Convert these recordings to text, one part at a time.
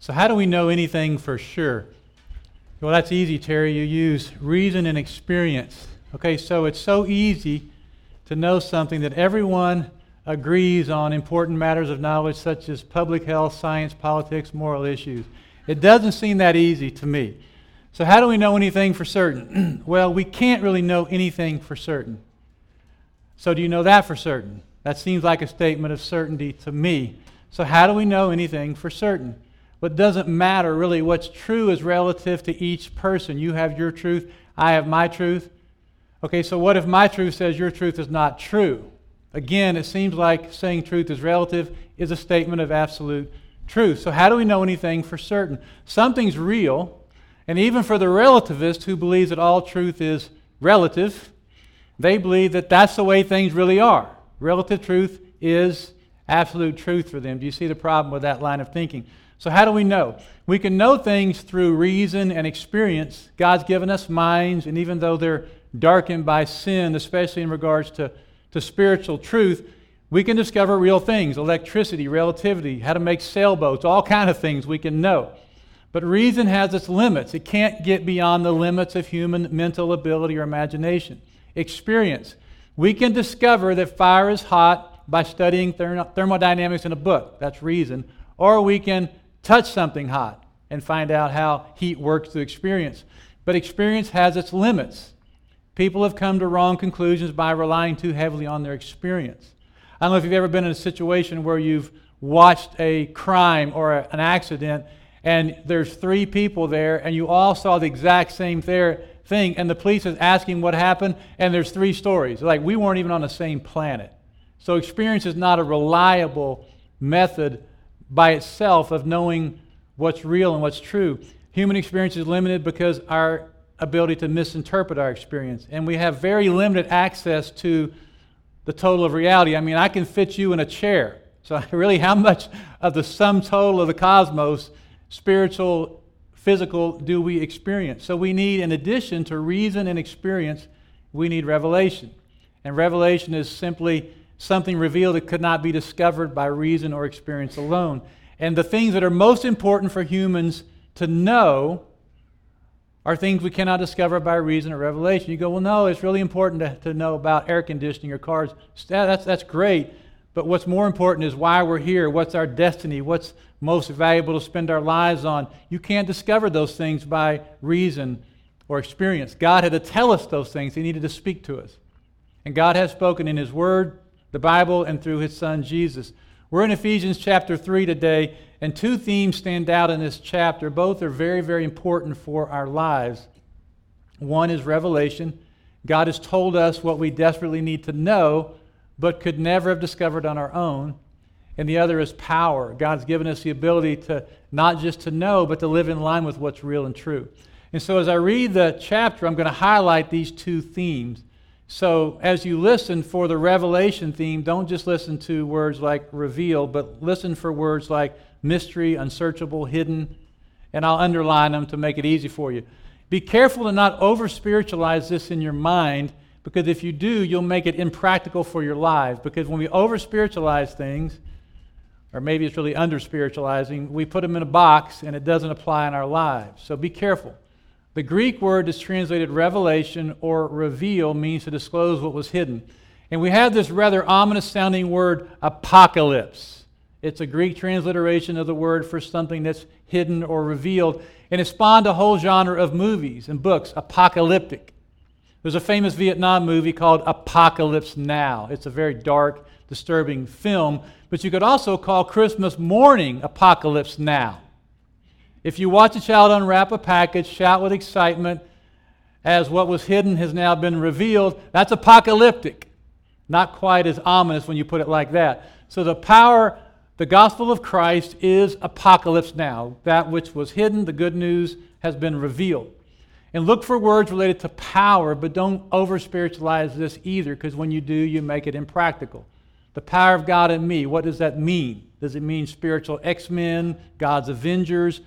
So how do we know anything for sure? Well, that's easy, Terry. You use reason and experience. Okay, so it's so easy to know something that everyone agrees on important matters of knowledge such as public health, science, politics, moral issues. It doesn't seem that easy to me. So how do we know anything for certain? Well, we can't really know anything for certain. So do you know that for certain? That seems like a statement of certainty to me. So how do we know anything for certain? Well, it doesn't matter really. What's true is relative to each person. You have your truth, I have my truth. Okay, so what if my truth says your truth is not true? Again, it seems like saying truth is relative is a statement of absolute truth. So how do we know anything for certain? Something's real, and even for the relativist who believes that all truth is relative, they believe that that's the way things really are. Relative truth is absolute truth for them. Do you see the problem with that line of thinking? So how do we know? We can know things through reason and experience. God's given us minds, and even though they're darkened by sin, especially in regards to spiritual truth, we can discover real things, electricity, relativity, how to make sailboats, all kind of things we can know. But reason has its limits. It can't get beyond the limits of human mental ability or imagination. Experience. We can discover that fire is hot by studying thermodynamics in a book. That's reason. Or we can touch something hot and find out how heat works through experience. But experience has its limits. People have come to wrong conclusions by relying too heavily on their experience. I don't know if you've ever been in a situation where you've watched a crime or an accident and there's three people there and you all saw the exact same thing and the police is asking what happened and there's three stories. Like, we weren't even on the same planet. So experience is not a reliable method by itself of knowing what's real and what's true. Human experience is limited because our ability to misinterpret our experience. And we have very limited access to the total of reality. I mean, I can fit you in a chair. So really, how much of the sum total of the cosmos, spiritual, physical, do we experience? So we need, in addition to reason and experience, we need revelation. And revelation is simply something revealed that could not be discovered by reason or experience alone. And the things that are most important for humans to know are things we cannot discover by reason or revelation. You go, well, no, it's really important to know about air conditioning or cars. That's great, but what's more important is why we're here, what's our destiny, what's most valuable to spend our lives on. You can't discover those things by reason or experience. God had to tell us those things. He needed to speak to us. And God has spoken in His Word, the Bible, and through His Son, Jesus. We're in Ephesians chapter 3 today, and two themes stand out in this chapter. Both are very, very important for our lives. One is revelation. God has told us what we desperately need to know, but could never have discovered on our own. And the other is power. God's given us the ability to not just to know, but to live in line with what's real and true. And so as I read the chapter, I'm going to highlight these two themes. So as you listen for the revelation theme, don't just listen to words like reveal, but listen for words like mystery, unsearchable, hidden, and I'll underline them to make it easy for you. Be careful to not over-spiritualize this in your mind, because if you do, you'll make it impractical for your lives. Because when we over-spiritualize things, or maybe it's really under-spiritualizing, we put them in a box and it doesn't apply in our lives. So be careful. The Greek word that's translated revelation or reveal means to disclose what was hidden. And we have this rather ominous sounding word apocalypse. It's a Greek transliteration of the word for something that's hidden or revealed. And it spawned a whole genre of movies and books, apocalyptic. There's a famous Vietnam movie called Apocalypse Now. It's a very dark, disturbing film. But you could also call Christmas morning Apocalypse Now. If you watch a child unwrap a package, shout with excitement as what was hidden has now been revealed, that's apocalyptic. Not quite as ominous when you put it like that. So the gospel of Christ is apocalypse now. That which was hidden, the good news, has been revealed. And look for words related to power, but don't over-spiritualize this either, because when you do, you make it impractical. The power of God in me, what does that mean? Does it mean spiritual X-Men, God's Avengers?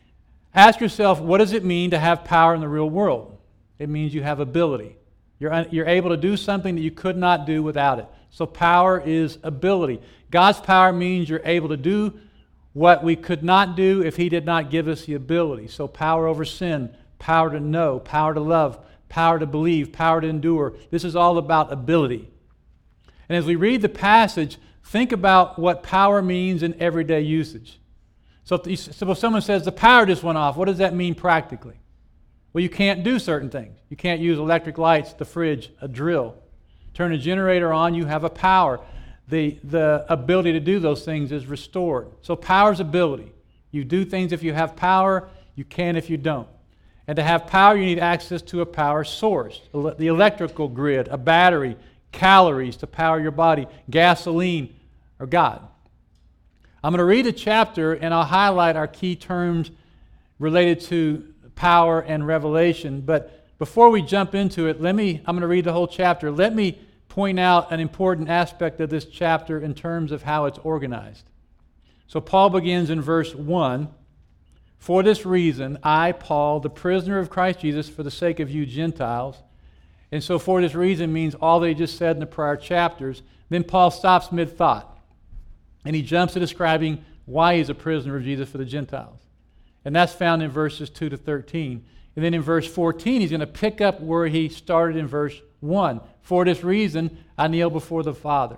Ask yourself, what does it mean to have power in the real world? It means you have ability. You're able to do something that you could not do without it. So power is ability. God's power means you're able to do what we could not do if He did not give us the ability. So power over sin, power to know, power to love, power to believe, power to endure. This is all about ability. And as we read the passage, think about what power means in everyday usage. So if someone says the power just went off, what does that mean practically? Well, you can't do certain things. You can't use electric lights, the fridge, a drill. Turn a generator on, you have a power. The ability to do those things is restored. So power is ability. You do things if you have power, you can if you don't. And to have power, you need access to a power source, the electrical grid, a battery, calories to power your body, gasoline, or God. I'm going to read a chapter and I'll highlight our key terms related to power and revelation. But before we jump into it, I'm going to read the whole chapter. Let me point out an important aspect of this chapter in terms of how it's organized. So Paul begins in verse 1. For this reason, I, Paul, the prisoner of Christ Jesus, for the sake of you Gentiles. And so for this reason means all they just said in the prior chapters. Then Paul stops mid-thought. And he jumps to describing why he's a prisoner of Jesus for the Gentiles. And that's found in verses 2 to 13. And then in verse 14, he's going to pick up where he started in verse 1. For this reason, I kneel before the Father.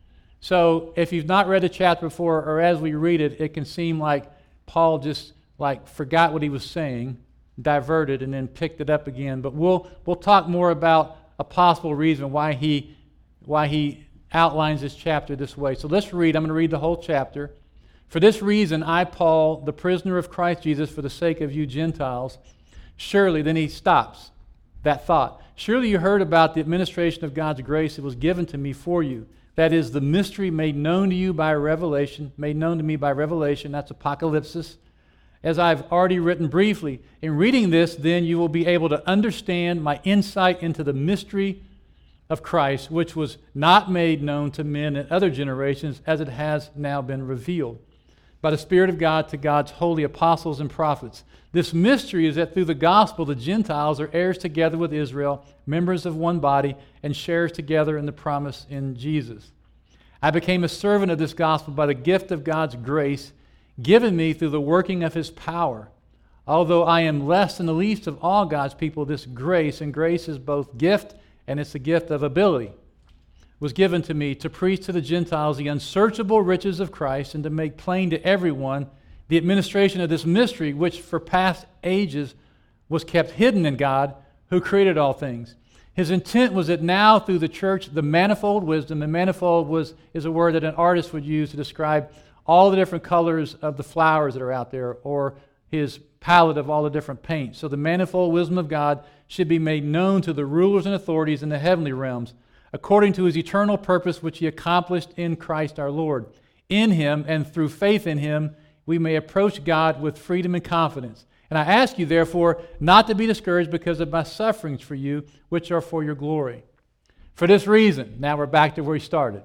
So if you've not read the chapter before, or as we read it, it can seem like Paul just forgot what he was saying, diverted, and then picked it up again. But we'll talk more about a possible reason why he outlines this chapter this way. So let's read. I'm going to read the whole chapter. For this reason, I, Paul, the prisoner of Christ Jesus, for the sake of you Gentiles, surely, then he stops that thought. Surely you heard about the administration of God's grace that was given to me for you. That is the mystery made known to you by revelation, made known to me by revelation. That's apocalypsis. As I've already written briefly, in reading this, then you will be able to understand my insight into the mystery of Christ, which was not made known to men in other generations, as it has now been revealed by the Spirit of God to God's holy apostles and prophets. This mystery is that through the gospel, the Gentiles are heirs together with Israel, members of one body, and sharers together in the promise in Jesus. I became a servant of this gospel by the gift of God's grace given me through the working of His power. Although I am less than the least of all God's people, this grace, and grace is both gift and it's the gift of ability, was given to me to preach to the Gentiles the unsearchable riches of Christ and to make plain to everyone the administration of this mystery, which for past ages was kept hidden in God, who created all things. His intent was that now through the church, the manifold wisdom, and manifold is a word that an artist would use to describe all the different colors of the flowers that are out there, or his palette of all the different paints. So the manifold wisdom of God should be made known to the rulers and authorities in the heavenly realms, according to His eternal purpose which He accomplished in Christ our Lord. In Him and through faith in Him, we may approach God with freedom and confidence. And I ask you, therefore, not to be discouraged because of my sufferings for you, which are for your glory. For this reason, now we're back to where he started.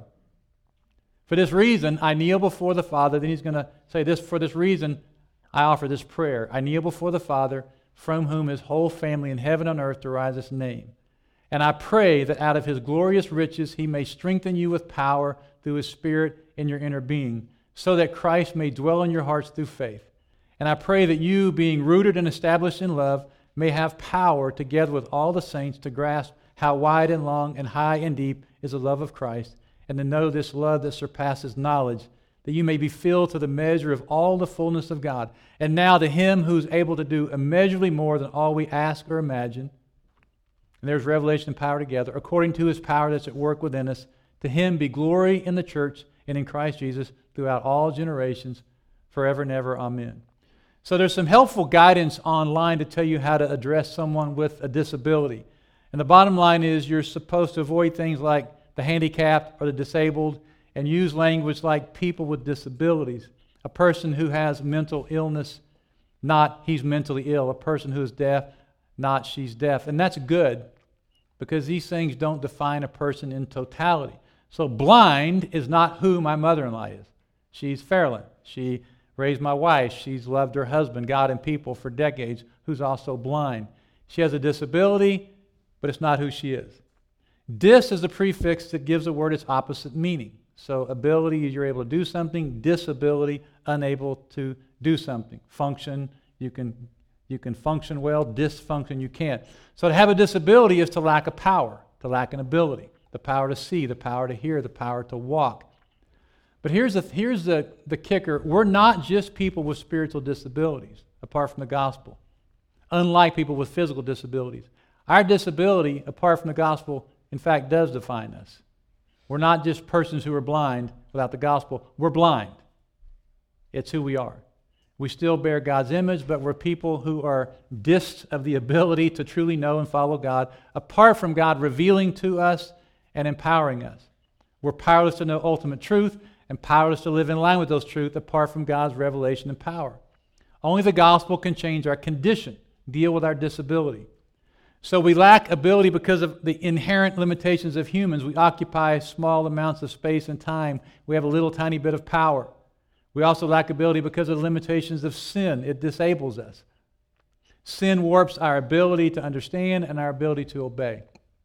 For this reason, I kneel before the Father. Then he's going to say this, for this reason, I offer this prayer. I kneel before the Father, from whom His whole family in heaven and earth derives its name. And I pray that out of His glorious riches He may strengthen you with power through His Spirit in your inner being, so that Christ may dwell in your hearts through faith. And I pray that you, being rooted and established in love, may have power, together with all the saints, to grasp how wide and long and high and deep is the love of Christ, and to know this love that surpasses knowledge, that you may be filled to the measure of all the fullness of God. And now to Him who is able to do immeasurably more than all we ask or imagine, and there's revelation and power together, according to His power that's at work within us, to Him be glory in the church and in Christ Jesus throughout all generations, forever and ever. Amen. So there's some helpful guidance online to tell you how to address someone with a disability. And the bottom line is you're supposed to avoid things like the handicapped or the disabled, and use language like people with disabilities. A person who has mental illness, not he's mentally ill. A person who is deaf, not she's deaf. And that's good, because these things don't define a person in totality. So blind is not who my mother-in-law is. She's Fairland. She raised my wife. She's loved her husband, God, and people for decades, who's also blind. She has a disability, but it's not who she is. Dis is the prefix that gives a word its opposite meaning. So ability is you're able to do something, disability, unable to do something. Function, you can function well, dysfunction, you can't. So to have a disability is to lack a power, to lack an ability, the power to see, the power to hear, the power to walk. But here's the kicker. We're not just people with spiritual disabilities, apart from the gospel, unlike people with physical disabilities. Our disability, apart from the gospel, in fact, does define us. We're not just persons who are blind without the gospel. We're blind. It's who we are. We still bear God's image, but we're people who are discs of the ability to truly know and follow God, apart from God revealing to us and empowering us. We're powerless to know ultimate truth and powerless to live in line with those truths apart from God's revelation and power. Only the gospel can change our condition, deal with our disability. So we lack ability because of the inherent limitations of humans. We occupy small amounts of space and time. We have a little tiny bit of power. We also lack ability because of the limitations of sin. It disables us. Sin warps our ability to understand and our ability to obey.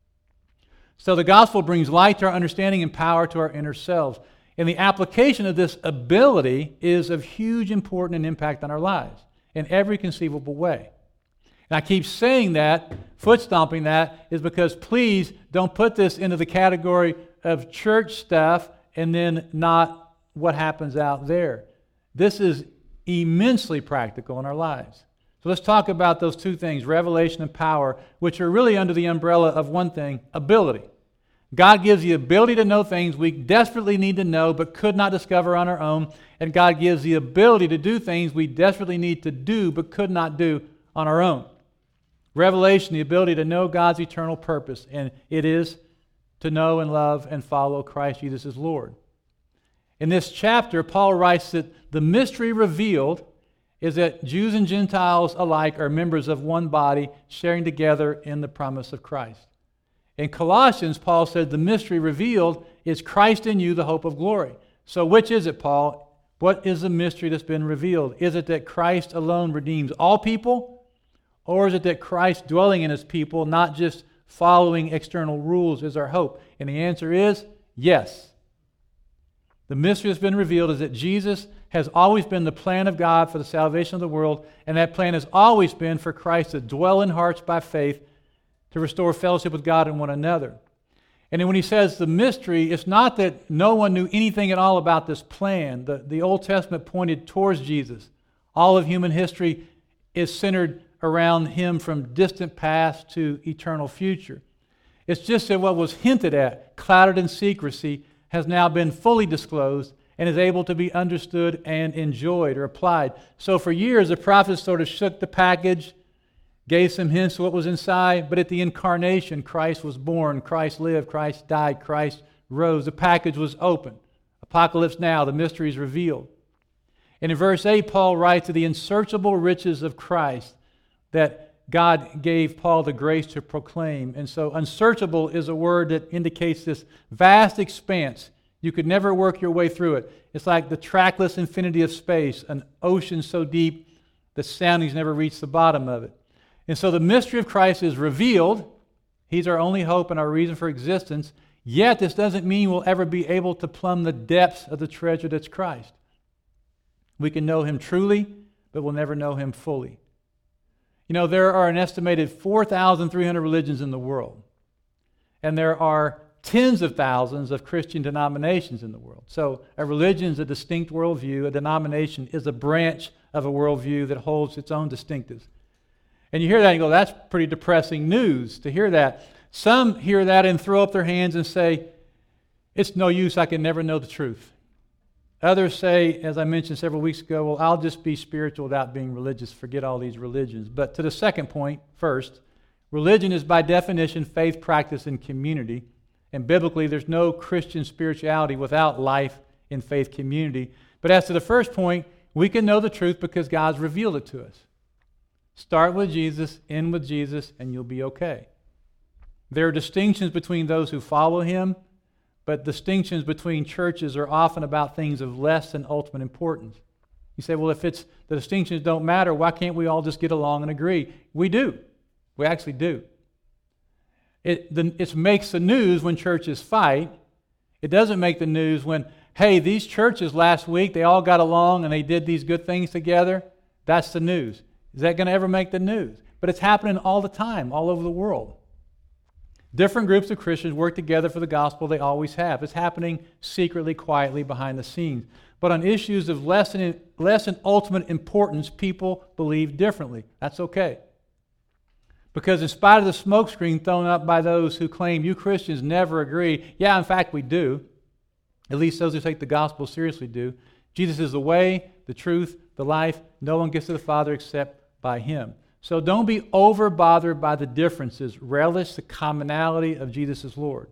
So the gospel brings light to our understanding and power to our inner selves. And the application of this ability is of huge importance and impact on our lives in every conceivable way. And I keep saying that, foot stomping that, is because please don't put this into the category of church stuff and then not what happens out there. This is immensely practical in our lives. So let's talk about those two things, revelation and power, which are really under the umbrella of one thing, ability. God gives the ability to know things we desperately need to know but could not discover on our own. And God gives the ability to do things we desperately need to do but could not do on our own. Revelation, the ability to know God's eternal purpose, and it is to know and love and follow Christ Jesus as Lord. In this chapter, Paul writes that the mystery revealed is that Jews and Gentiles alike are members of one body, sharing together in the promise of Christ. In Colossians, Paul said the mystery revealed is Christ in you, the hope of glory. So which is it, Paul? What is the mystery that's been revealed? Is it that Christ alone redeems all people? Or is it that Christ dwelling in his people, not just following external rules, is our hope? And the answer is yes. The mystery that's been revealed is that Jesus has always been the plan of God for the salvation of the world, and that plan has always been for Christ to dwell in hearts by faith to restore fellowship with God and one another. And then when he says the mystery, it's not that no one knew anything at all about this plan. The Old Testament pointed towards Jesus. All of human history is centered around him from distant past to eternal future. It's just that what was hinted at, clouded in secrecy, has now been fully disclosed and is able to be understood and enjoyed or applied. So for years, the prophets sort of shook the package, gave some hints of what was inside, but at the incarnation, Christ was born, Christ lived, Christ died, Christ rose. The package was open. Apocalypse now, the mystery is revealed. And in verse 8, Paul writes of the unsearchable riches of Christ that God gave Paul the grace to proclaim. And so unsearchable is a word that indicates this vast expanse. You could never work your way through it. It's like the trackless infinity of space, an ocean so deep the soundings never reach the bottom of it. And so the mystery of Christ is revealed. He's our only hope and our reason for existence. Yet this doesn't mean we'll ever be able to plumb the depths of the treasure that's Christ. We can know him truly, but we'll never know him fully. You know, there are an estimated 4,300 religions in the world. And there are tens of thousands of Christian denominations in the world. So a religion is a distinct worldview. A denomination is a branch of a worldview that holds its own distinctives. And you hear that and you go, that's pretty depressing news to hear that. Some hear that and throw up their hands and say, it's no use, I can never know the truth. Others say, as I mentioned several weeks ago, well, I'll just be spiritual without being religious, forget all these religions. But to the second point, first, religion is by definition faith, practice, and community. And biblically, there's no Christian spirituality without life in faith community. But as to the first point, we can know the truth because God's revealed it to us. Start with Jesus, end with Jesus, and you'll be okay. There are distinctions between those who follow him, but distinctions between churches are often about things of less than ultimate importance. You say, well, if the distinctions don't matter, why can't we all just get along and agree? We do. We actually do. It makes the news when churches fight, It doesn't make the news when, hey, these churches last week, they all got along and they did these good things together. That's the news. Is that going to ever make the news? But it's happening all the time, all over the world. Different groups of Christians work together for the gospel. They always have. It's happening secretly, quietly, behind the scenes. But on issues of less than ultimate importance, people believe differently. That's okay. Because in spite of the smokescreen thrown up by those who claim you Christians never agree, yeah, in fact, we do. At least those who take the gospel seriously do. Jesus is the way, the truth, the life. No one gets to the Father except by Him. So don't be over-bothered by the differences. Relish the commonality of Jesus as Lord.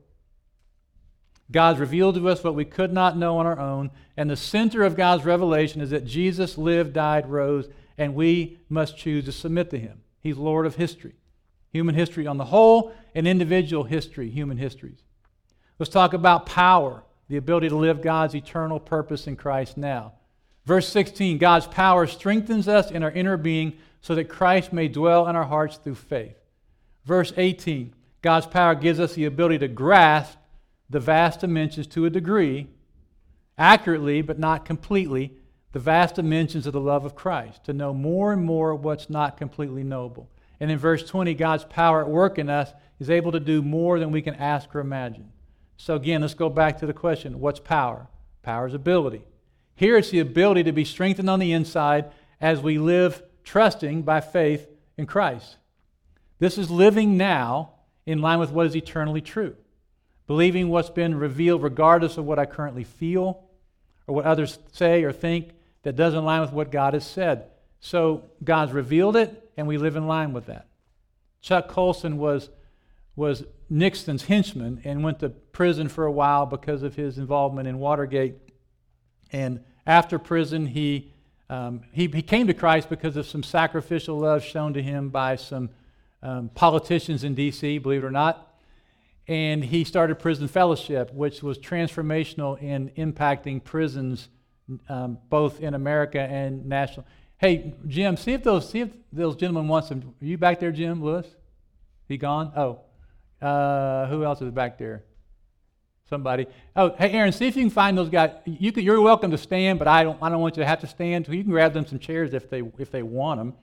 God's revealed to us what we could not know on our own, and the center of God's revelation is that Jesus lived, died, rose, and we must choose to submit to Him. He's Lord of history. Human history on the whole, and individual history, human histories. Let's talk about power, the ability to live God's eternal purpose in Christ now. Verse 16, God's power strengthens us in our inner being so that Christ may dwell in our hearts through faith. Verse 18, God's power gives us the ability to grasp the vast dimensions to a degree, accurately but not completely, the vast dimensions of the love of Christ, to know more and more what's not completely knowable. And in verse 20, God's power at work in us is able to do more than we can ask or imagine. So again, let's go back to the question, what's power? Power is ability. Here it's the ability to be strengthened on the inside as we live trusting by faith in Christ. This is living now in line with what is eternally true. Believing what's been revealed regardless of what I currently feel or what others say or think that doesn't align with what God has said. So God's revealed it, and we live in line with that. Chuck Colson was Nixon's henchman and went to prison for a while because of his involvement in Watergate. And after prison, he came to Christ because of some sacrificial love shown to him by some politicians in D.C., believe it or not. And he started Prison Fellowship, which was transformational in impacting prisons both in America and national. Hey, Jim, see if those gentlemen want some. Are you back there, Jim Lewis? He gone? Oh. Who else is back there? Somebody. Oh, hey, Aaron, see if you can find those guys. You're welcome to stand, but I don't want you to have to stand. So you can grab them some chairs if they want them.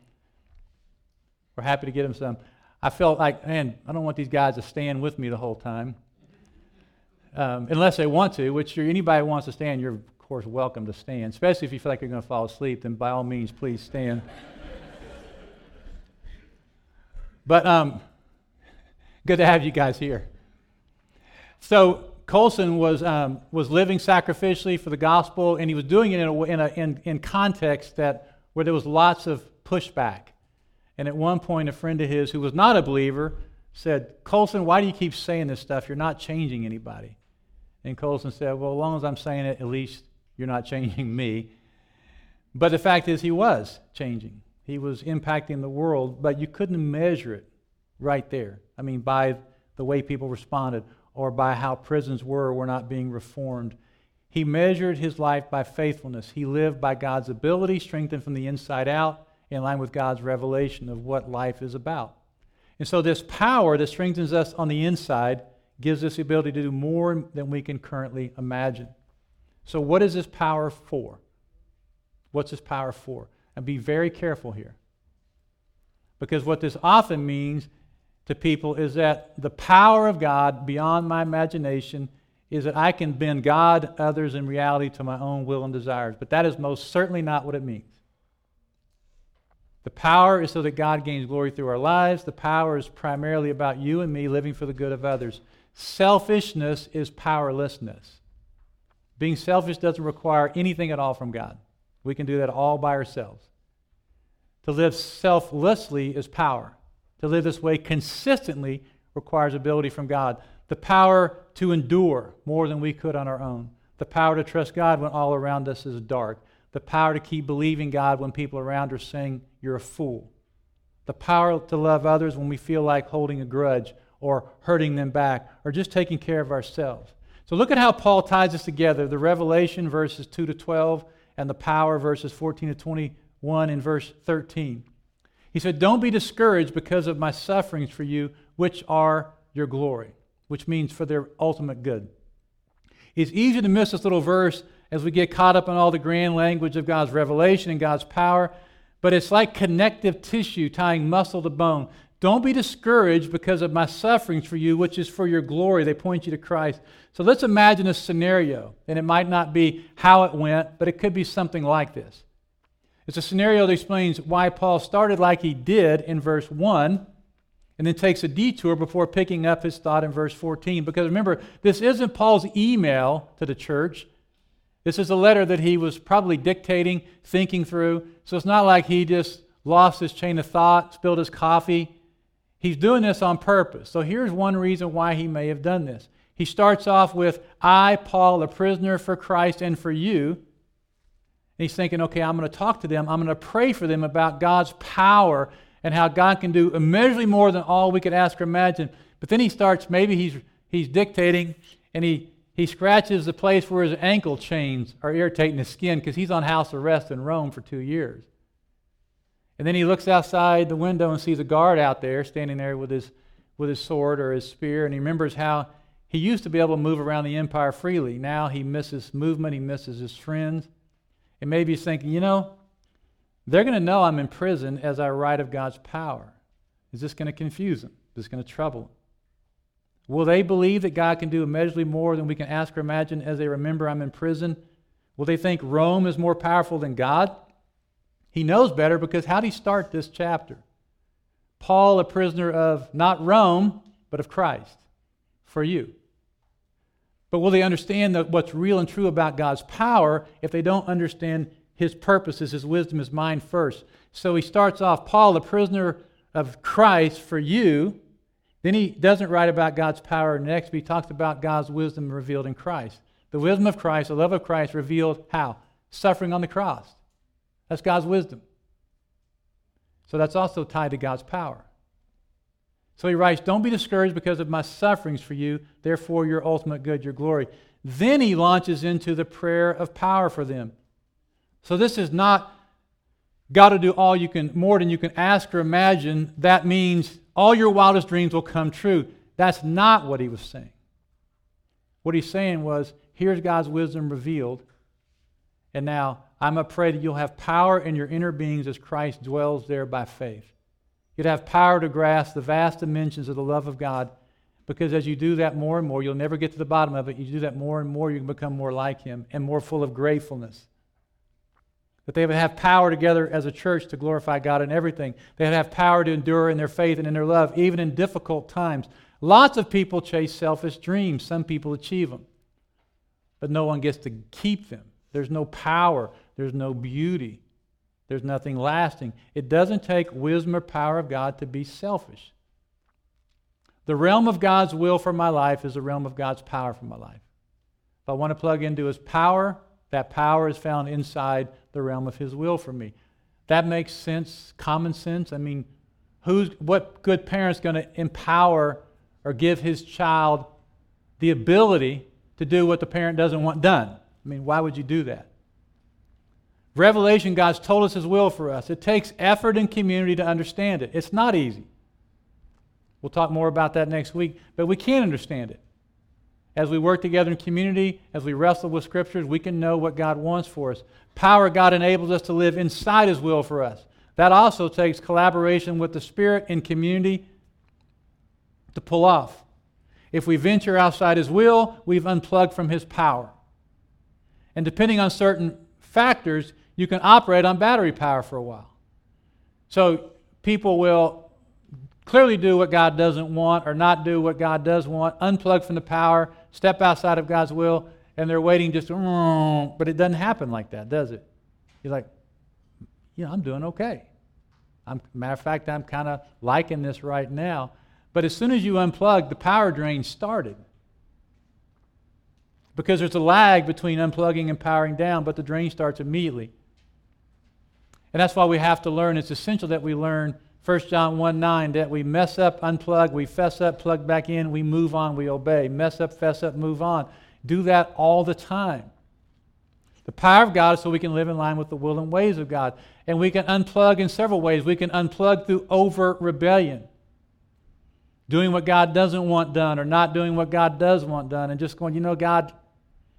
We're happy to get them some. I felt like, man, I don't want these guys to stand with me the whole time. Unless they want to, which anybody who wants to stand, you're, of course, welcome to stand. Especially if you feel like you're going to fall asleep, then by all means, please stand. But good to have you guys here. So Colson was living sacrificially for the gospel, and he was doing it in context where there was lots of pushback. And at one point, a friend of his who was not a believer said, Colson, why do you keep saying this stuff? You're not changing anybody. And Colson said, well, as long as I'm saying it, at least you're not changing me. But the fact is, he was changing. He was impacting the world, but you couldn't measure it right there. I mean, by the way people responded or by how prisons were not being reformed. He measured his life by faithfulness. He lived by God's ability, strengthened from the inside out, in line with God's revelation of what life is about. And so this power that strengthens us on the inside gives us the ability to do more than we can currently imagine. So what is this power for? What's this power for? And be very careful here. Because what this often means to people is that the power of God beyond my imagination is that I can bend God, others, and reality to my own will and desires. But that is most certainly not what it means. The power is so that God gains glory through our lives. The power is primarily about you and me living for the good of others. Selfishness is powerlessness. Being selfish doesn't require anything at all from God. We can do that all by ourselves. To live selflessly is power. To live this way consistently requires ability from God. The power to endure more than we could on our own. The power to trust God when all around us is dark. The power to keep believing God when people around are saying you're a fool. The power to love others when we feel like holding a grudge or hurting them back or just taking care of ourselves. So look at how Paul ties this together. The revelation, verses 2 to 12, and the power, verses 14 to 21 in verse 13. He said, don't be discouraged because of my sufferings for you, which are your glory, which means for their ultimate good. It's easy to miss this little verse as we get caught up in all the grand language of God's revelation and God's power, but it's like connective tissue tying muscle to bone. Don't be discouraged because of my sufferings for you, which is for your glory. They point you to Christ. So let's imagine a scenario, and it might not be how it went, but it could be something like this. It's a scenario that explains why Paul started like he did in verse 1, and then takes a detour before picking up his thought in verse 14. Because remember, this isn't Paul's email to the church. This is a letter that he was probably dictating, thinking through. So it's not like he just lost his chain of thought, spilled his coffee. He's doing this on purpose. So here's one reason why he may have done this. He starts off with, I, Paul, a prisoner for Christ and for you. And he's thinking, okay, I'm going to talk to them. I'm going to pray for them about God's power and how God can do immeasurably more than all we could ask or imagine. But then he starts, maybe he's dictating, and he scratches the place where his ankle chains are irritating his skin because he's on house arrest in Rome for 2 years. And then he looks outside the window and sees a guard out there standing there with his sword or his spear, and he remembers how he used to be able to move around the empire freely. Now he misses movement, he misses his friends. And maybe he's thinking, they're going to know I'm in prison as I write of God's power. Is this going to confuse them? Is this going to trouble them? Will they believe that God can do immeasurably more than we can ask or imagine as they remember I'm in prison? Will they think Rome is more powerful than God? He knows better because how did he start this chapter? Paul, a prisoner of not Rome, but of Christ, for you. But will they understand what's real and true about God's power if they don't understand His purposes, His wisdom, His mind first? So he starts off, Paul, a prisoner of Christ for you. Then he doesn't write about God's power next, but he talks about God's wisdom revealed in Christ. The wisdom of Christ, the love of Christ revealed how? Suffering on the cross. That's God's wisdom. So that's also tied to God's power. So he writes, don't be discouraged because of my sufferings for you, therefore your ultimate good, your glory. Then he launches into the prayer of power for them. So this is not God to do more than you can ask or imagine. That means all your wildest dreams will come true. That's not what he was saying. What he's saying was, here's God's wisdom revealed, and now I'm going to pray that you'll have power in your inner beings as Christ dwells there by faith. You'd have power to grasp the vast dimensions of the love of God, because as you do that more and more, you'll never get to the bottom of it. You do that more and more, you can become more like Him and more full of gratefulness. That they would have power together as a church to glorify God in everything. They would have power to endure in their faith and in their love, even in difficult times. Lots of people chase selfish dreams. Some people achieve them. But no one gets to keep them. There's no power. There's no beauty. There's nothing lasting. It doesn't take wisdom or power of God to be selfish. The realm of God's will for my life is the realm of God's power for my life. If I want to plug into His power, that power is found inside the realm of His will for me. That makes sense, common sense. I mean, what good parent's going to empower or give his child the ability to do what the parent doesn't want done? I mean, why would you do that? Revelation, God's told us His will for us. It takes effort and community to understand it. It's not easy. We'll talk more about that next week, but we can understand it. As we work together in community, as we wrestle with Scriptures, we can know what God wants for us. Power, God enables us to live inside His will for us. That also takes collaboration with the Spirit and community to pull off. If we venture outside His will, we've unplugged from His power. And depending on certain factors, you can operate on battery power for a while. So people will clearly do what God doesn't want or not do what God does want, unplug from the power, step outside of God's will, and they're waiting just to, but it doesn't happen like that, does it? You're like, I'm doing okay. Matter of fact, I'm kind of liking this right now. But as soon as you unplug, the power drain started. Because there's a lag between unplugging and powering down, but the drain starts immediately. And that's why we have to learn. It's essential that we learn 1 John 1:9, that we mess up, unplug, we fess up, plug back in, we move on, we obey. Mess up, fess up, move on. Do that all the time. The power of God is so we can live in line with the will and ways of God. And we can unplug in several ways. We can unplug through overt rebellion. Doing what God doesn't want done or not doing what God does want done and just going, God,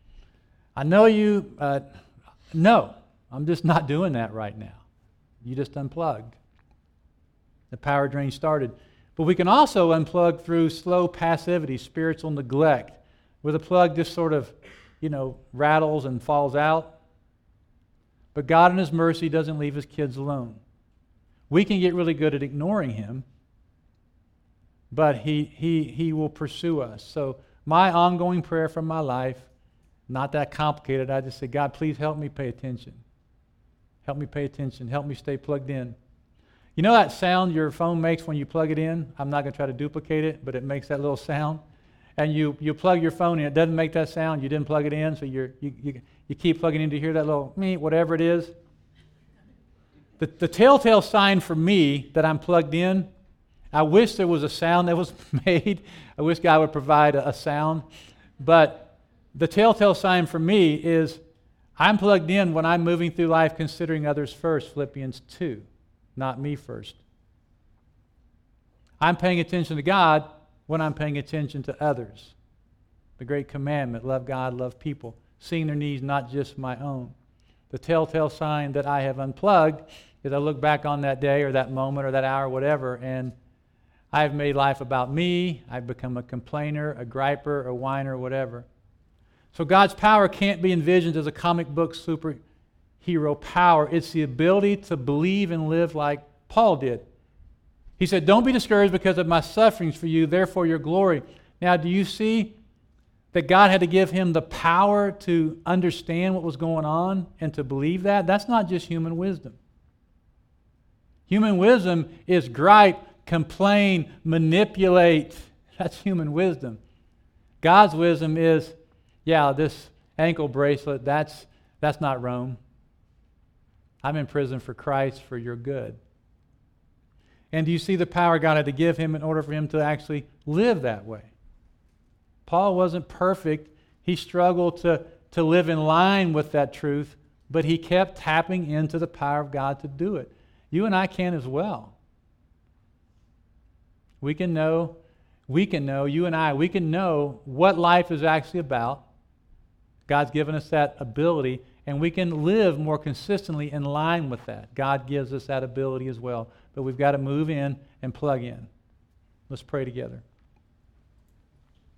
I know you, no, I'm just not doing that right now. You just unplugged. The power drain started. But we can also unplug through slow passivity, spiritual neglect, where the plug just sort of, rattles and falls out. But God in His mercy doesn't leave His kids alone. We can get really good at ignoring Him, but He will pursue us. So my ongoing prayer for my life, not that complicated. I just say, God, please help me pay attention. Help me pay attention. Help me stay plugged in. You know that sound your phone makes when you plug it in? I'm not going to try to duplicate it, but it makes that little sound. And you plug your phone in, it doesn't make that sound. You didn't plug it in, so you keep plugging in to hear that little whatever it is. The telltale sign for me that I'm plugged in, I wish there was a sound that was made. I wish God would provide a sound. But the telltale sign for me is I'm plugged in when I'm moving through life considering others first, Philippians 2, not me first. I'm paying attention to God when I'm paying attention to others. The great commandment, love God, love people, seeing their needs, not just my own. The telltale sign that I have unplugged is I look back on that day or that moment or that hour, whatever, and I've made life about me. I've become a complainer, a griper, a whiner, whatever. So God's power can't be envisioned as a comic book superhero power. It's the ability to believe and live like Paul did. He said, don't be discouraged because of my sufferings for you, therefore your glory. Now, do you see that God had to give him the power to understand what was going on and to believe that? That's not just human wisdom. Human wisdom is gripe, complain, manipulate. That's human wisdom. God's wisdom is, this ankle bracelet, that's not Rome. I'm in prison for Christ for your good. And do you see the power God had to give him in order for him to actually live that way? Paul wasn't perfect. He struggled to live in line with that truth, but he kept tapping into the power of God to do it. You and I can as well. We can know, you and I, we can know what life is actually about. God's given us that ability, and we can live more consistently in line with that. God gives us that ability as well. But we've got to move in and plug in. Let's pray together.